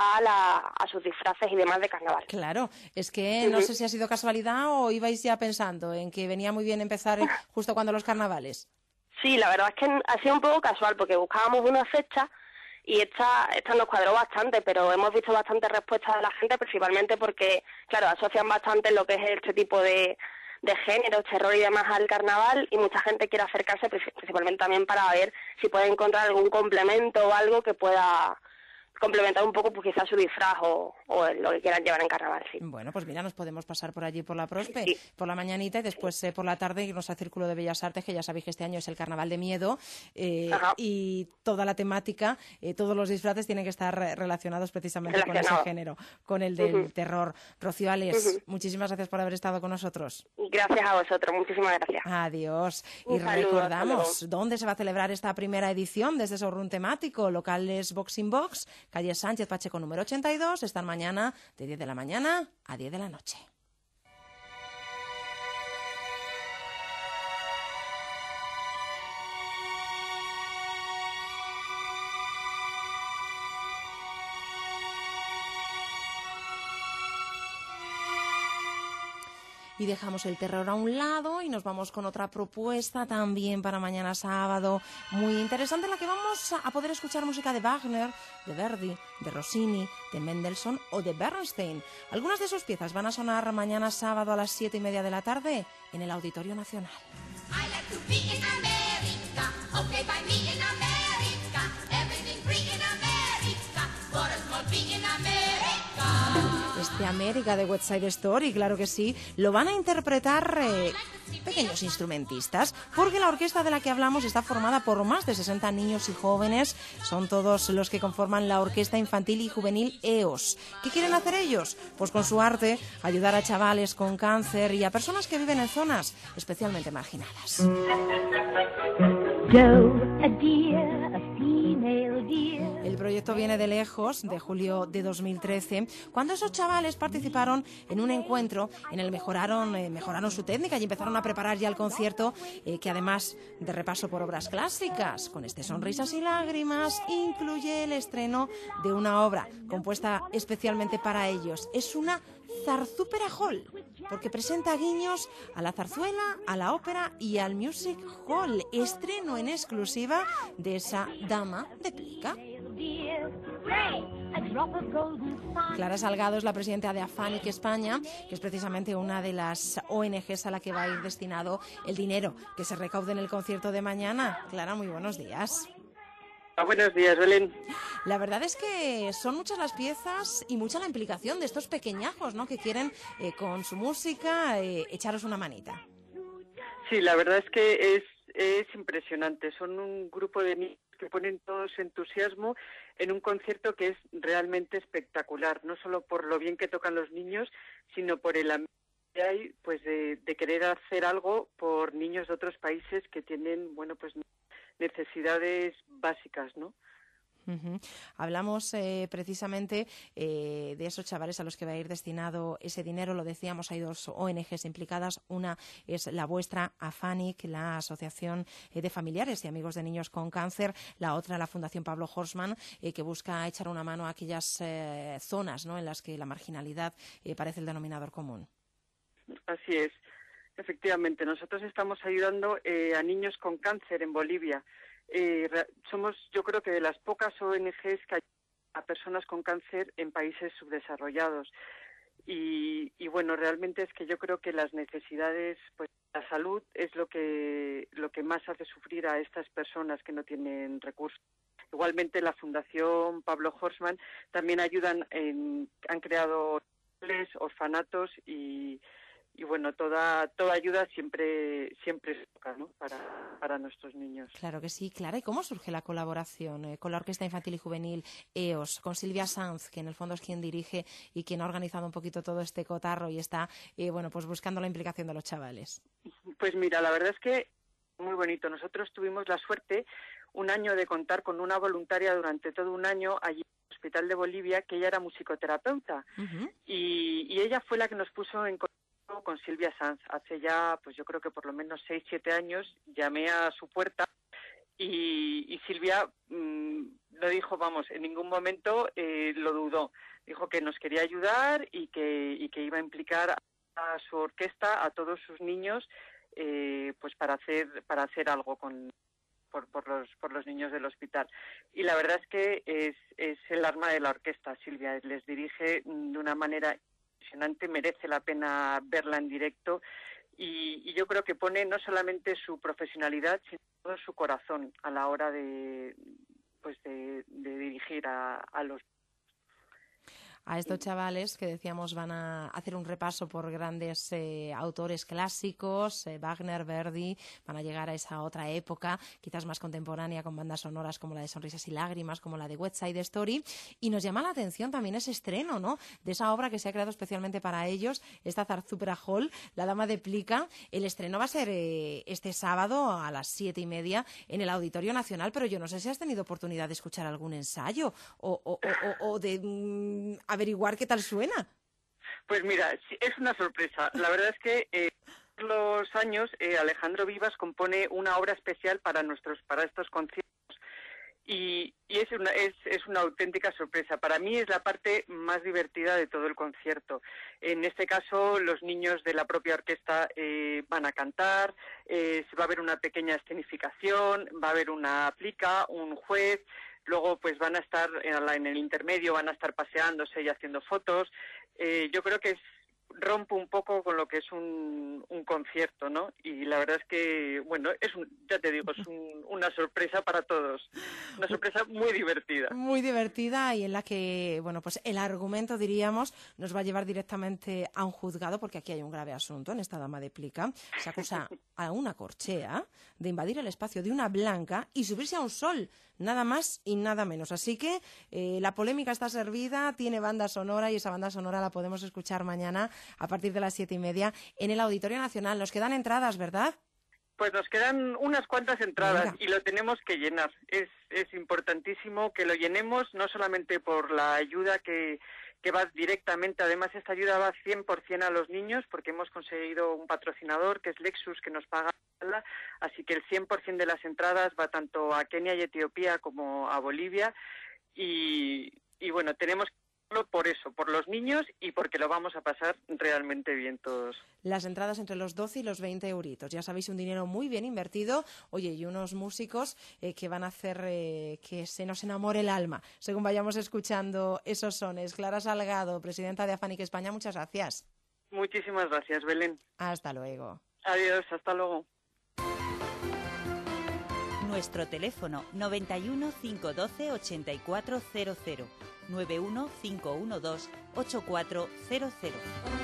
a sus disfraces y demás de carnaval. Claro, es que no sé si ha sido casualidad o ibais ya pensando en que venía muy bien empezar justo cuando los carnavales. Sí, la verdad es que ha sido un poco casual, porque buscábamos una fecha y esta nos cuadró bastante, pero hemos visto bastante respuesta de la gente, principalmente porque, claro, asocian bastante lo que es este tipo de género, terror y demás al carnaval, y mucha gente quiere acercarse principalmente también para ver si puede encontrar algún complemento o algo que pueda complementar un poco pues quizás su disfraz o lo que quieran llevar en carnaval, sí. Bueno, pues mira, nos podemos pasar por allí por la Prospe, por la mañanita, y después por la tarde irnos al Círculo de Bellas Artes, que ya sabéis que este año es el Carnaval de Miedo, y toda la temática, todos los disfraces tienen que estar relacionados precisamente con ese género, con el del terror. Rocío Ales, muchísimas gracias por haber estado con nosotros. Gracias a vosotros, muchísimas gracias. Adiós. Un y saludo, recordamos dónde se va a celebrar esta primera edición de este showroom temático, locales Boxing Box, calle Sánchez Pacheco número 82, están mañana de 10 de la mañana a 10 de la noche. Y dejamos el terror a un lado y nos vamos con otra propuesta también para mañana sábado, muy interesante, en la que vamos a poder escuchar música de Wagner, de Verdi, de Rossini, de Mendelssohn o de Bernstein. Algunas de sus piezas van a sonar mañana sábado a las 7:30 de la tarde en el Auditorio Nacional. Este América de West Side Story, claro que sí, lo van a interpretar pequeños instrumentistas, porque la orquesta de la que hablamos está formada por más de 60 niños y jóvenes. Son todos los que conforman la Orquesta Infantil y Juvenil EOS. ¿Qué quieren hacer ellos? Pues con su arte ayudar a chavales con cáncer y a personas que viven en zonas especialmente marginadas. El proyecto viene de lejos, de julio de 2013, cuando esos chavales participaron en un encuentro en el mejoraron su técnica y empezaron a preparar ya el concierto, que además de repaso por obras clásicas, con este Sonrisas y Lágrimas, incluye el estreno de una obra compuesta especialmente para ellos. Es una Zarzúpera Hall, porque presenta guiños a la zarzuela, a la ópera y al music hall. Estreno en exclusiva de esa dama de plica. Clara Salgado es la presidenta de AFANIC España, que es precisamente una de las ONGs a la que va a ir destinado el dinero que se recaude en el concierto de mañana. Clara, muy buenos días. Buenos días, Belén. La verdad es que son muchas las piezas y mucha la implicación de estos pequeñajos, ¿no?, que quieren con su música echaros una manita. Sí, la verdad es que es impresionante. Son un grupo de niños que ponen todo su entusiasmo en un concierto que es realmente espectacular, no solo por lo bien que tocan los niños, sino por el ambiente que hay, pues de querer hacer algo por niños de otros países que tienen, bueno, pues necesidades básicas, ¿no? Uh-huh. Hablamos precisamente de esos chavales a los que va a ir destinado ese dinero. Lo decíamos, hay dos ONGs implicadas. Una es la vuestra, AFANIC, la Asociación de Familiares y Amigos de Niños con Cáncer. La otra, la Fundación Pablo Horstmann, que busca echar una mano a aquellas zonas, ¿no?, en las que la marginalidad parece el denominador común. Así es. Efectivamente, nosotros estamos ayudando a niños con cáncer en Bolivia. Somos, yo creo que de las pocas ONGs que ayudan a personas con cáncer en países subdesarrollados. Y bueno, realmente es que yo creo que las necesidades, pues la salud es lo que más hace sufrir a estas personas que no tienen recursos. Igualmente la Fundación Pablo Horstmann también ayudan, han creado orfanatos y bueno, toda ayuda siempre es toca, ¿no?, para nuestros niños. Claro que sí, Clara. ¿Y cómo surge la colaboración con la Orquesta Infantil y Juvenil EOS, con Silvia Sanz, que en el fondo es quien dirige y quien ha organizado un poquito todo este cotarro y está, bueno, pues buscando la implicación de los chavales? Pues mira, la verdad es que muy bonito. Nosotros tuvimos la suerte un año de contar con una voluntaria durante todo un año allí en el Hospital de Bolivia, que ella era musicoterapeuta. Uh-huh. Y ella fue la que nos puso en contacto con Silvia Sanz. Hace ya, pues yo creo que por lo menos 6-7 años, llamé a su puerta y Silvia no dijo, vamos, en ningún momento lo dudó. Dijo que nos quería ayudar y que iba a implicar a su orquesta, a todos sus niños, pues para hacer algo por los niños del hospital. Y la verdad es que es el alma de la orquesta, Silvia. Les dirige de una manera impresionante, merece la pena verla en directo y yo creo que pone no solamente su profesionalidad, sino todo su corazón a la hora de dirigir a estos chavales que decíamos van a hacer un repaso por grandes autores clásicos, Wagner, Verdi. Van a llegar a esa otra época, quizás más contemporánea, con bandas sonoras como la de Sonrisas y Lágrimas, como la de West Side Story. Y nos llama la atención también ese estreno, ¿no?, de esa obra que se ha creado especialmente para ellos, esta Zarzúpera Hall, La Dama de Plica. El estreno va a ser este sábado a las 7:30 en el Auditorio Nacional, pero yo no sé si has tenido oportunidad de escuchar algún ensayo o de averiguar qué tal suena. Pues mira, es una sorpresa. La verdad es que los años Alejandro Vivas compone una obra especial para estos conciertos y es una auténtica sorpresa. Para mí es la parte más divertida de todo el concierto. En este caso, los niños de la propia orquesta van a cantar, va a haber una pequeña escenificación, va a haber una plica, un juez. Luego, pues van a estar en el intermedio, van a estar paseándose y haciendo fotos. Yo creo que rompe un poco con lo que es un concierto, ¿no? Y la verdad es que, bueno, ya te digo, es una sorpresa para todos. Una sorpresa muy divertida. Muy divertida y en la que, bueno, pues el argumento, diríamos, nos va a llevar directamente a un juzgado, porque aquí hay un grave asunto en esta Dama de Plica. Se acusa a una corchea de invadir el espacio de una blanca y subirse a un sol, nada más y nada menos. Así que la polémica está servida, tiene banda sonora y esa banda sonora la podemos escuchar mañana a partir de las 7:30 en el Auditorio Nacional. Nos quedan entradas, ¿verdad? Pues nos quedan unas cuantas entradas. Venga. Y lo tenemos que llenar. Es importantísimo que lo llenemos, no solamente por la ayuda que va directamente, además esta ayuda va 100% a los niños, porque hemos conseguido un patrocinador que es Lexus, que nos paga, así que el 100% de las entradas va tanto a Kenia y Etiopía como a Bolivia, y bueno, tenemos por eso, por los niños y porque lo vamos a pasar realmente bien todos. Las entradas entre los 12 y los 20 euritos. Ya sabéis, un dinero muy bien invertido. Oye, y unos músicos que van a hacer que se nos enamore el alma, según vayamos escuchando esos sones. Clara Salgado, presidenta de Afanic España, muchas gracias. Muchísimas gracias, Belén. Hasta luego. Adiós, hasta luego. Nuestro teléfono 91 512 8400 91 512 8400.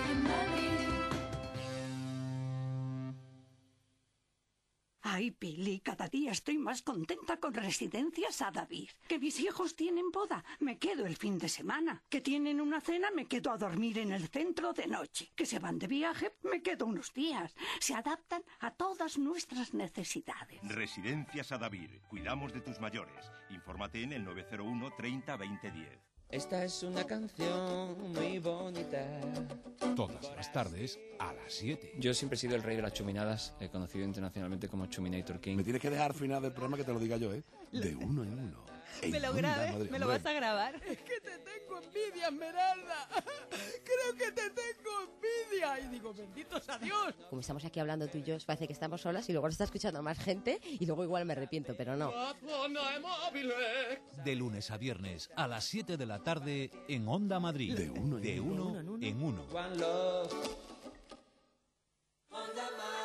Ay, Pili, cada día estoy más contenta con Residencias Adavid. Que mis hijos tienen boda, me quedo el fin de semana. Que tienen una cena, me quedo a dormir en el centro de noche. Que se van de viaje, me quedo unos días. Se adaptan a todas nuestras necesidades. Residencias Adavid. Cuidamos de tus mayores. Infórmate en el 901 30 20 10. Esta es una canción muy bonita. Todas las tardes a las 7. Yo siempre he sido el rey de las chuminadas, conocido internacionalmente como Chuminator King. Me tienes que dejar al final del programa que te lo diga yo, ¿eh? De uno en uno. Me lo grabes, me lo vas a grabar. Es que te tengo envidia, Esmeralda. Creo que te tengo envidia. Y digo, bendito sea Dios. Como estamos aquí hablando tú y yo, parece que estamos solas y luego nos está escuchando más gente y luego igual me arrepiento, pero no. De lunes a viernes a las 7 de la tarde en Onda Madrid. De uno en uno. One Love. Onda Madrid.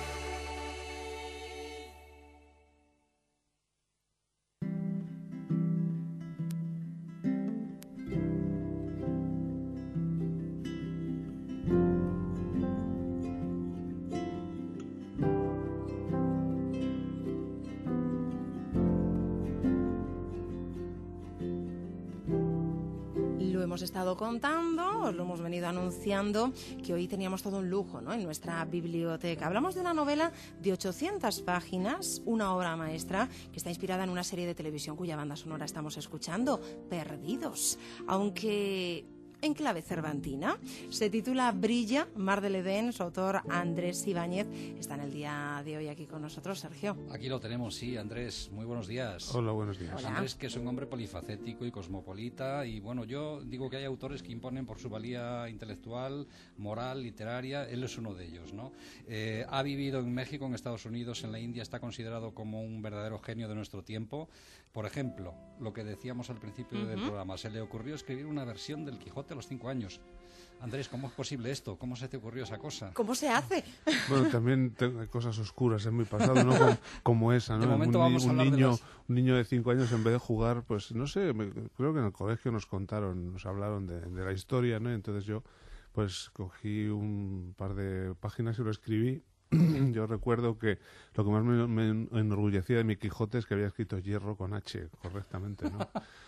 Hemos estado contando, os lo hemos venido anunciando, que hoy teníamos todo un lujo, ¿no?, en nuestra biblioteca. Hablamos de una novela de 800 páginas, una obra maestra que está inspirada en una serie de televisión cuya banda sonora estamos escuchando, Perdidos. Aunque en clave cervantina. Se titula Brilla, Mar del Edén. Su autor, Andrés Ibáñez, está en el día de hoy aquí con nosotros. Sergio. Aquí lo tenemos, sí, Andrés. Muy buenos días. Hola, buenos días. Hola. Andrés, que es un hombre polifacético y cosmopolita. Y bueno, yo digo que hay autores que imponen por su valía intelectual, moral, literaria. Él es uno de ellos, ¿no? Ha vivido en México, en Estados Unidos, en la India. Está considerado como un verdadero genio de nuestro tiempo. Por ejemplo, lo que decíamos al principio del programa, se le ocurrió escribir una versión del Quijote a los 5 años. Andrés, ¿cómo es posible esto? ¿Cómo se te ocurrió esa cosa? ¿Cómo se hace? Bueno, también hay cosas oscuras en mi pasado, ¿no? Como esa, ¿no? De momento vamos a hablar un niño de 5 años, en vez de jugar, pues no sé, creo que en el colegio nos hablaron de la historia, ¿no? Entonces yo, pues cogí un par de páginas y lo escribí. Yo recuerdo que lo que más me enorgullecía de mi Quijote es que había escrito hierro con H correctamente, ¿no?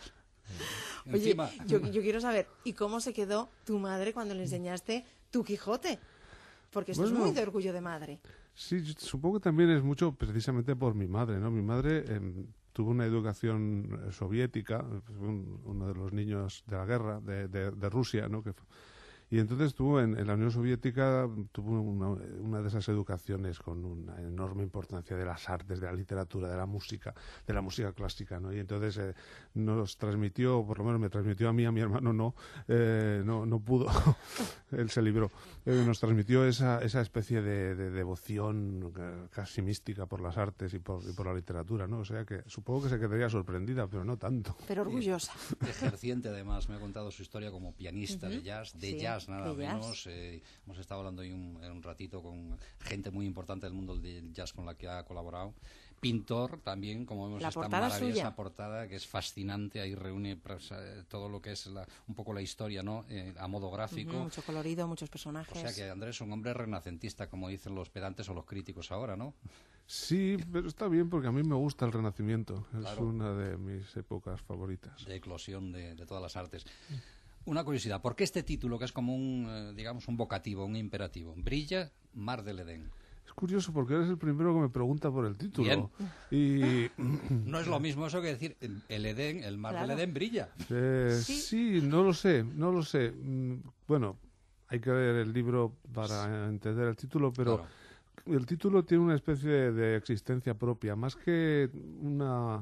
Oye, yo quiero saber, ¿y cómo se quedó tu madre cuando le enseñaste tu Quijote? Porque esto es muy de orgullo de madre. Sí, supongo que también es mucho precisamente por mi madre, ¿no? Mi madre tuvo una educación soviética, uno de los niños de la guerra de Rusia, ¿no? Y entonces estuvo en la Unión Soviética, tuvo una de esas educaciones con una enorme importancia de las artes, de la literatura, de la música clásica, ¿no? Y entonces nos transmitió, por lo menos me transmitió a mí, a mi hermano no pudo, él se libró, nos transmitió esa especie de devoción casi mística por las artes y por la literatura, ¿no? O sea que supongo que se quedaría sorprendida, pero no tanto. Pero orgullosa. Ejerciente, además, me ha contado su historia como pianista de jazz, jazz nada menos. Hemos estado hablando hoy un ratito con gente muy importante del mundo del jazz con la que ha colaborado. Pintor también, como vemos, esta maravillosa portada que es fascinante. Ahí reúne todo lo que es un poco la historia, ¿no? A modo gráfico. Mucho colorido, muchos personajes. O sea que Andrés es un hombre renacentista, como dicen los pedantes o los críticos ahora, ¿no? Sí, pero está bien porque a mí me gusta el Renacimiento. Claro. Es una de mis épocas favoritas. De eclosión de todas las artes. Una curiosidad, ¿por qué este título, que es como un vocativo, un imperativo? Brilla, Mar del Edén. Es curioso porque eres el primero que me pregunta por el título. Bien. No es lo mismo eso que decir el Edén, el Mar del Edén brilla. Sí, no lo sé. Bueno, hay que leer el libro para entender el título, pero el título tiene una especie de existencia propia, más que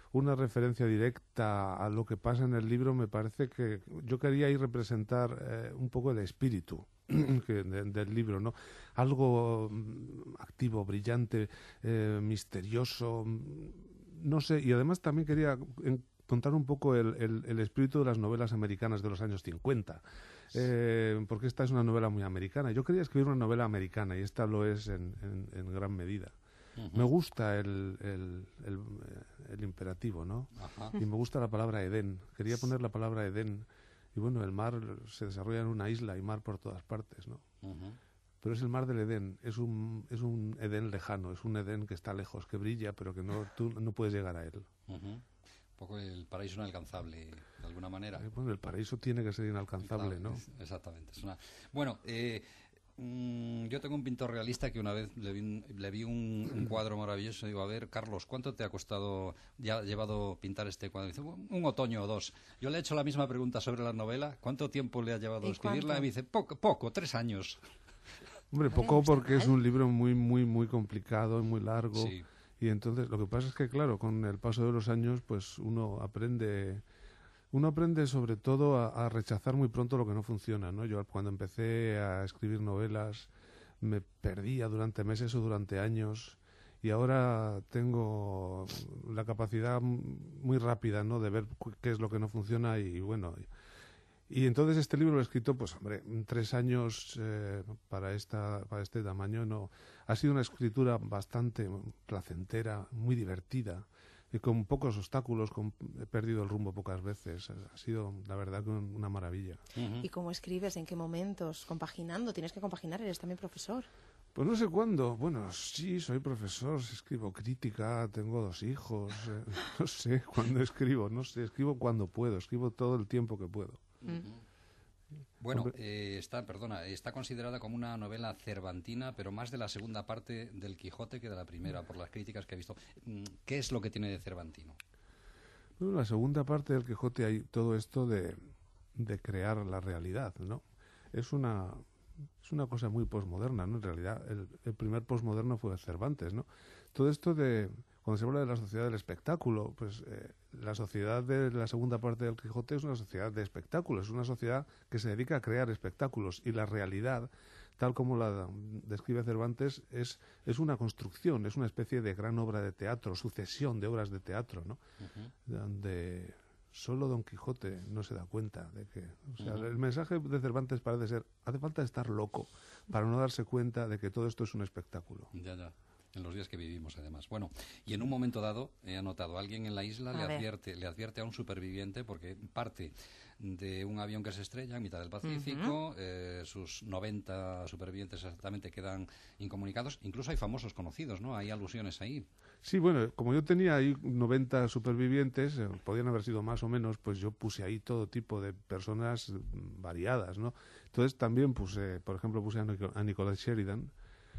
una referencia directa a lo que pasa en el libro, me parece que yo quería ir representar un poco el espíritu del libro, ¿no? Algo activo, brillante, misterioso, no sé, y además también quería contar un poco el espíritu de las novelas americanas de los años 50, porque esta es una novela muy americana. Yo quería escribir una novela americana y esta lo es en gran medida. Me gusta el imperativo, ¿no? Ajá. Y me gusta la palabra Edén. Quería poner la palabra Edén. Y bueno, el mar se desarrolla en una isla y mar por todas partes, ¿no? Pero es el mar del Edén. Es un Edén lejano. Es un Edén que está lejos, que brilla, pero que tú no puedes llegar a él. Un poco el paraíso inalcanzable, de alguna manera. Bueno, el paraíso tiene que ser inalcanzable, ¿no? Exactamente. Bueno, yo tengo un pintor realista que una vez le vi un cuadro maravilloso y digo, a ver, Carlos, ¿cuánto te ha costado, ya llevado pintar este cuadro? Y dice, un otoño o 2. Yo le he hecho la misma pregunta sobre la novela, ¿cuánto tiempo le ha llevado escribirla? ¿Cuánto? Y me dice, poco, 3 años. Hombre, poco porque es un libro muy, muy, muy complicado y muy largo. Sí. Y entonces lo que pasa es que, claro, con el paso de los años, pues uno aprende sobre todo a rechazar muy pronto lo que no funciona, ¿no? Yo cuando empecé a escribir novelas me perdía durante meses o durante años y ahora tengo la capacidad muy rápida, ¿no?, de ver qué es lo que no funciona y bueno... Y entonces este libro lo he escrito, pues hombre, 3 años para este tamaño. No, ha sido una escritura bastante placentera, muy divertida, y con pocos obstáculos, he perdido el rumbo pocas veces. Ha sido, la verdad, una maravilla. ¿Y cómo escribes? ¿En qué momentos? ¿Compaginando? ¿Tienes que compaginar? ¿Eres también profesor? Pues no sé cuándo. Bueno, sí, soy profesor, escribo crítica, tengo 2 hijos. No sé cuándo escribo, no sé, escribo cuando puedo, escribo todo el tiempo que puedo. Bueno, está considerada como una novela cervantina, pero más de la segunda parte del Quijote que de la primera, por las críticas que he visto. ¿Qué es lo que tiene de cervantino? Bueno, en la segunda parte del Quijote hay todo esto de crear la realidad, ¿no? Es una cosa muy posmoderna, ¿no? En realidad, el primer posmoderno fue Cervantes, ¿no? Todo esto cuando se habla de la sociedad del espectáculo, pues la sociedad de la segunda parte del Quijote es una sociedad de espectáculos, es una sociedad que se dedica a crear espectáculos y la realidad, tal como la describe Cervantes, es una construcción, es una especie de gran obra de teatro, sucesión de obras de teatro, ¿no? Donde solo Don Quijote no se da cuenta de que... O sea, el mensaje de Cervantes parece ser, hace falta estar loco para no darse cuenta de que todo esto es un espectáculo. Ya. En los días que vivimos, además. Bueno, y en un momento dado, he anotado, alguien en la isla le advierte a un superviviente, porque parte de un avión que se estrella en mitad del Pacífico, sus 90 supervivientes exactamente quedan incomunicados. Incluso hay famosos conocidos, ¿no? Hay alusiones ahí. Sí, bueno, como yo tenía ahí 90 supervivientes, podían haber sido más o menos, pues yo puse ahí todo tipo de personas variadas, ¿no? Entonces también puse a Nicolette Sheridan,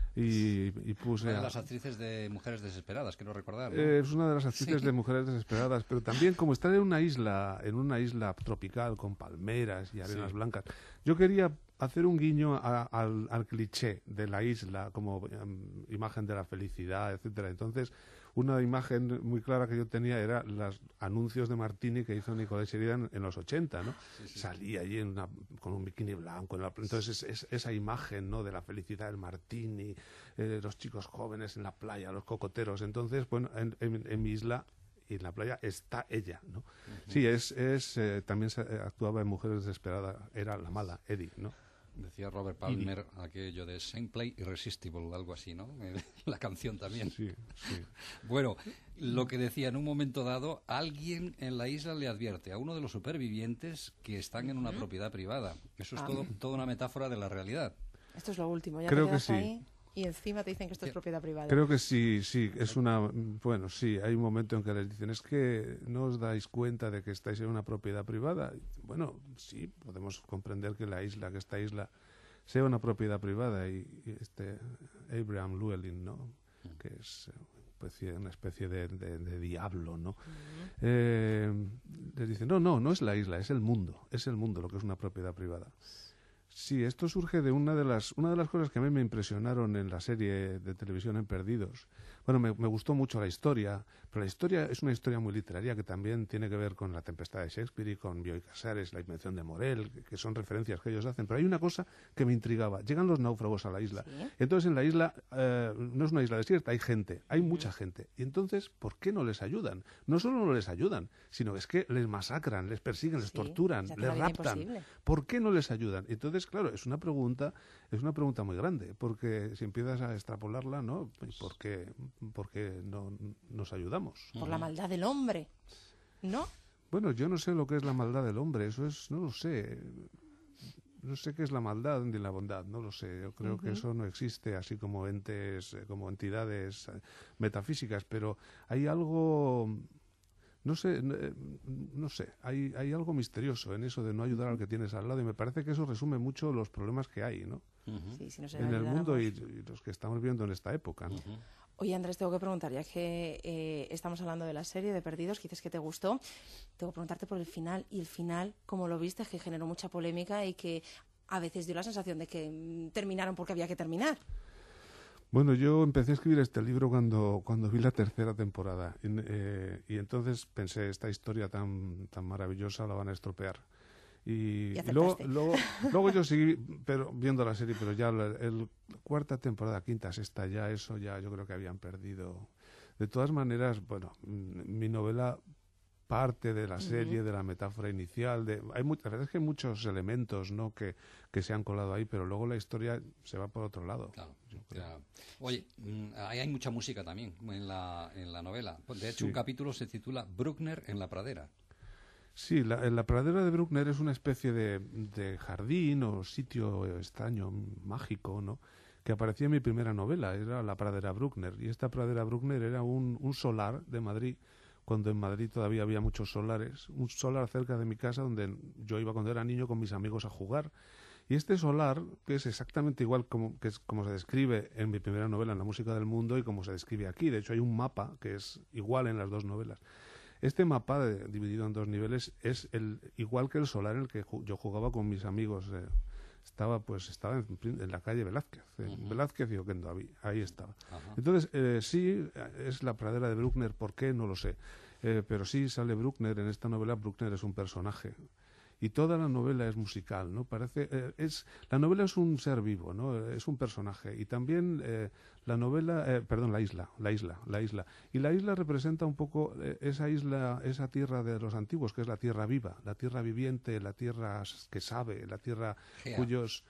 y puse una de las actrices de Mujeres Desesperadas, quiero recordar, ¿no? Es una de las actrices de Mujeres Desesperadas, pero también como estar en una isla tropical con palmeras y arenas blancas, yo quería hacer un guiño al cliché de la isla como imagen de la felicidad, etcétera. Entonces, una imagen muy clara que yo tenía era los anuncios de Martini que hizo Nicolette Sheridan en los 80, ¿no? Salía allí con un bikini blanco. Entonces, esa imagen, ¿no?, de la felicidad del Martini, los chicos jóvenes en la playa, los cocoteros. Entonces, bueno, en mi isla y en la playa está ella, ¿no? Sí, también actuaba en Mujeres Desesperadas, era la mala, Eddie, ¿no? Decía Robert Palmer aquello de Sameplay Irresistible, algo así, ¿no? La canción también. Sí. Bueno, lo que decía, en un momento dado, alguien en la isla le advierte a uno de los supervivientes que están en una propiedad privada. Eso es toda una metáfora de la realidad. Esto es lo último, ya creo te quedas que sí. ahí y encima te dicen que esto es propiedad privada. Creo que sí, es bueno, sí, hay un momento en que les dicen, es que no os dais cuenta de que estáis en una propiedad privada. Bueno, sí, podemos comprender que esta isla sea una propiedad privada y Abraham Llewellyn, ¿no?, que es una especie de diablo, ¿no? Les dicen, no es la isla, es el mundo lo que es una propiedad privada. Sí, esto surge de una de las cosas que a mí me impresionaron en la serie de televisión en Perdidos. Bueno, me gustó mucho la historia, pero la historia es una historia muy literaria que también tiene que ver con La Tempestad de Shakespeare y con Bioy Casares, La Invención de Morel, que son referencias que ellos hacen. Pero hay una cosa que me intrigaba. Llegan los náufragos a la isla. ¿Sí? Entonces en la isla, no es una isla desierta, hay gente, hay mucha gente. Y entonces, ¿por qué no les ayudan? No solo no les ayudan, sino es que les masacran, les persiguen, les torturan, les raptan. ¿Por qué no les ayudan? Entonces, claro, es una pregunta muy grande, porque si empiezas a extrapolarla, ¿no? ¿Por qué no nos ayudamos? Por la maldad del hombre, ¿no? Bueno, yo no sé lo que es la maldad del hombre, eso es, no lo sé. No sé qué es la maldad ni la bondad, no lo sé. Yo creo que eso no existe así como entes, como entidades metafísicas, pero hay algo... No sé, hay algo misterioso en eso de no ayudar al que tienes al lado y me parece que eso resume mucho los problemas que hay, ¿no? Sí, si no se en el mundo y los que estamos viendo en esta época, ¿no? Oye, Andrés, tengo que preguntar, ya que estamos hablando de la serie de Perdidos, que dices que te gustó, tengo que preguntarte por el final. Y el final, ¿cómo lo viste? Que generó mucha polémica y que a veces dio la sensación de que terminaron porque había que terminar. Bueno, yo empecé a escribir este libro cuando vi la tercera temporada y entonces pensé, esta historia tan maravillosa la van a estropear. Y luego yo seguí viendo la serie, pero ya el cuarta temporada, quinta, sexta, ya yo creo que habían perdido. De todas maneras, bueno, mi novela parte de la serie, de la metáfora inicial, la verdad es que hay muchos elementos, ¿no?, que se han colado ahí, pero luego la historia se va por otro lado. Claro. Oye, ahí hay mucha música también en la novela. De hecho, un capítulo se titula Bruckner en la pradera. Sí, la pradera de Bruckner es una especie de jardín o sitio extraño, mágico, ¿no?, que aparecía en mi primera novela, era la pradera Bruckner. Y esta pradera Bruckner era un solar de Madrid, cuando en Madrid todavía había muchos solares, un solar cerca de mi casa donde yo iba cuando era niño con mis amigos a jugar. Y este solar, que es exactamente igual como se describe en mi primera novela, en La música del mundo, y como se describe aquí. De hecho, hay un mapa que es igual en las dos novelas. Este mapa, dividido en dos niveles, es igual que el solar en el que yo jugaba con mis amigos. Estaba en la calle Velázquez, Velázquez y Oquendo, ahí estaba. Entonces, sí, es la pradera de Bruckner, ¿por qué? No lo sé. Pero sí sale Bruckner, en esta novela Bruckner es un personaje. Y toda la novela es musical, ¿no? La novela es un ser vivo, ¿no? Es un personaje. Y también la isla. Y la isla representa un poco esa isla, esa tierra de los antiguos, que es la tierra viva, la tierra viviente, la tierra que sabe, la tierra cuyos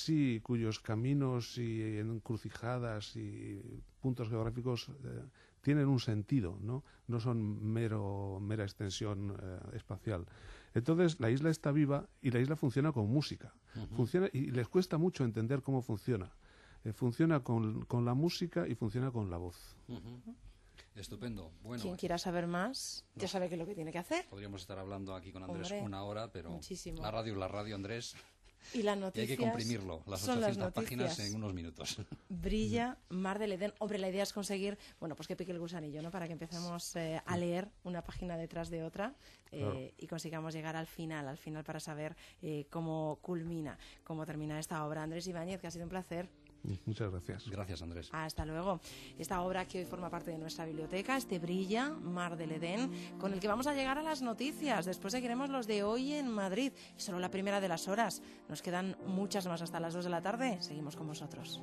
caminos y encrucijadas y puntos geográficos tienen un sentido, ¿no? No son mera extensión espacial. Entonces, la isla está viva y la isla funciona con música. Funciona y les cuesta mucho entender cómo funciona. Funciona con la música y funciona con la voz. Estupendo. Bueno, quien quiera saber más, ya sabe qué es lo que tiene que hacer. Podríamos estar hablando aquí con Andrés una hora, pero muchísimo. La radio, Andrés. Y las noticias, y hay que comprimirlo, las 800 páginas en unos minutos. Brilla, Mar del Edén. Hombre, la idea es conseguir, pues que pique el gusanillo, ¿no? Para que empecemos a leer una página detrás de otra y consigamos llegar al final para saber cómo culmina, cómo termina esta obra. Andrés Ibáñez, que ha sido un placer. Muchas gracias. Gracias, Andrés. Hasta luego. Esta obra que hoy forma parte de nuestra biblioteca, Brilla, Mar del Edén, con el que vamos a llegar a las noticias. Después seguiremos los de hoy en Madrid. Es solo la primera de las horas. Nos quedan muchas más hasta las 2 de la tarde. Seguimos con vosotros.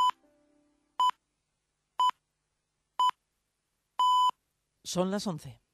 Son las 11.